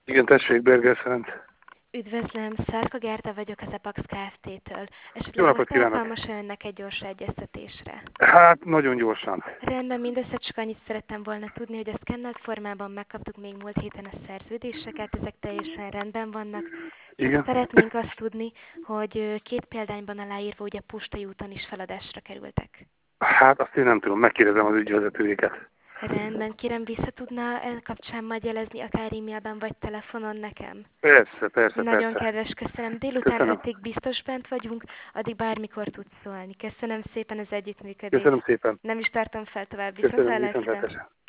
Igen, tessék, Berger Szerint. Üdvözlöm, Szarka Gerda vagyok az Epax Kft-től. Jó Esetleg napot most kívánok! alkalmas önnek egy gyors egyeztetésre. Hát, nagyon gyorsan. Rendben, mindössze csak annyit szerettem volna tudni, hogy a szkennelt formában megkaptuk még múlt héten a szerződéseket, ezek teljesen rendben vannak. Csak Igen? szeretnénk azt tudni, hogy két példányban aláírva ugye postai úton is feladásra kerültek. Hát, azt én nem tudom, megkérdezem az ügyvezetőjéket. Rendben, kérem vissza tudna el kapcsán majd jelezni akár e-mailben vagy telefonon nekem? Persze, persze, Nagyon persze. kedves, köszönöm. Délután Köszönöm. 5-ig biztos bent vagyunk, addig bármikor tudsz szólni. Köszönöm szépen az Köszönöm együttműködést. szépen. Nem is tartom fel tovább, Köszönöm, viszontlátásra. viszontlátásra.